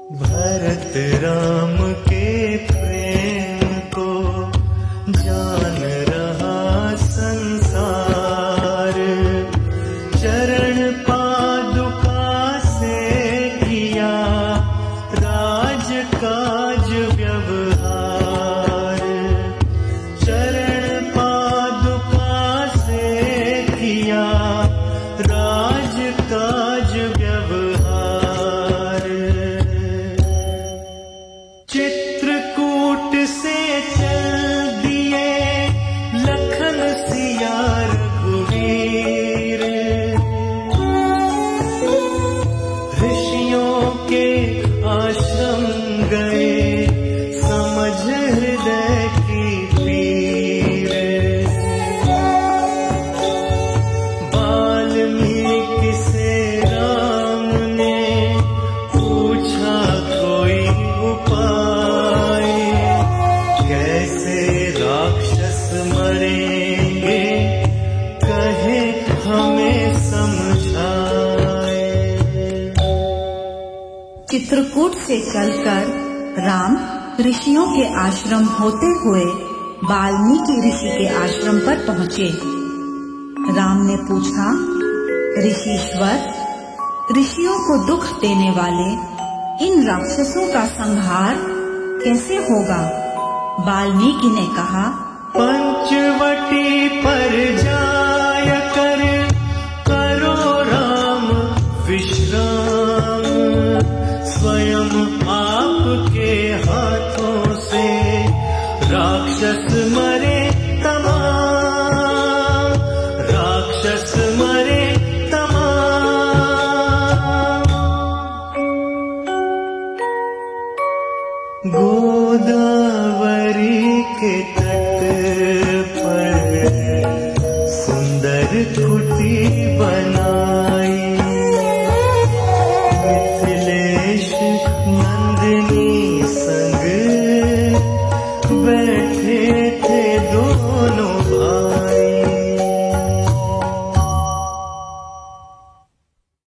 भरत राम के प्रेम को जान रहा संसार, चरण पादुका से किया राज काज व्यवहार, चरण पादुका से किया राज काज व्यवहार। चित्रकूट से चल दिए लखन सिया रघुवीर, ऋषियों के आश्रम गए समझ हृदय की पीर। वाल्मीकि से राम ने पूछा कोई उपाय, कैसे राक्षस मरेंगे कहे हमें समझाए। चित्रकूट से चलकर राम ऋषियों के आश्रम होते हुए वाल्मीकि ऋषि के आश्रम पर पहुँचे। राम ने पूछा, ऋषीश्वर, ऋषियों को दुख देने वाले इन राक्षसों का संहार कैसे होगा? वाल्मीकि ने कहा, पंचवटी पर जाय कर करो राम विश्राम, स्वयं आपके हाथों से राक्षस मरे तमाम, राक्षस मरे तमाम। गोदावरी के तट पर सुंदर कुटी बनाई, मिथिलेश नंदिनी संग बैठे थे दोनों